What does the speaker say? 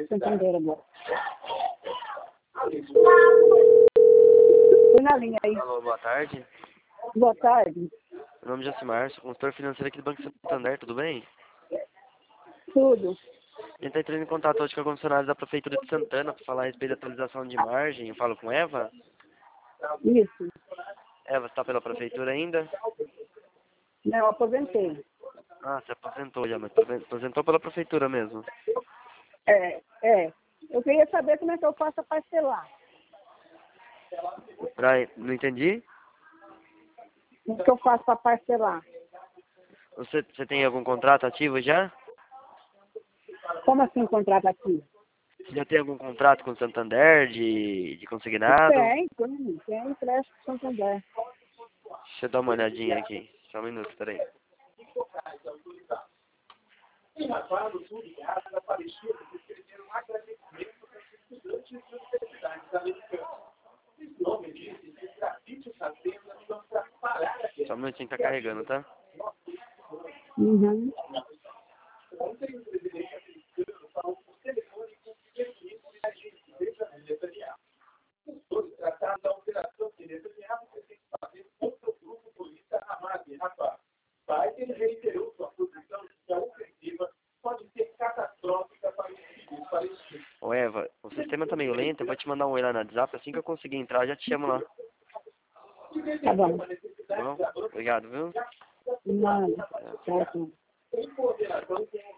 Santander agora. Põe na linha aí. Alô, boa tarde. Boa tarde. Meu nome é Jacimar, sou consultor financeiro aqui do Banco Santander, tudo bem? Tudo. A gente tá entrando em contato hoje com a funcionária da Prefeitura de Santana para falar a respeito da atualização de margem. Eu falo com Eva. Isso. Eva, você tá pela Prefeitura ainda? Não, aposentei. Ah, você aposentou já, mas aposentou pela Prefeitura mesmo. É. Eu queria saber como é que eu faço a parcelar. Não entendi? Como é que eu faço para parcelar? Você tem algum contrato ativo já? Como assim contrato aqui? Você já tem algum contrato com o Santander de consignado? Tem empréstimo com Santander. Deixa eu dar uma olhadinha aqui. Só um minuto, peraí. Só um minutinho que tá carregando, tá? Uhum. Ô Eva, o sistema tá meio lento, eu vou te mandar um oi lá no WhatsApp, assim que eu conseguir entrar, eu já te chamo lá. Tá bom. Tá bom? Obrigado, viu? Nada. Tá, sim.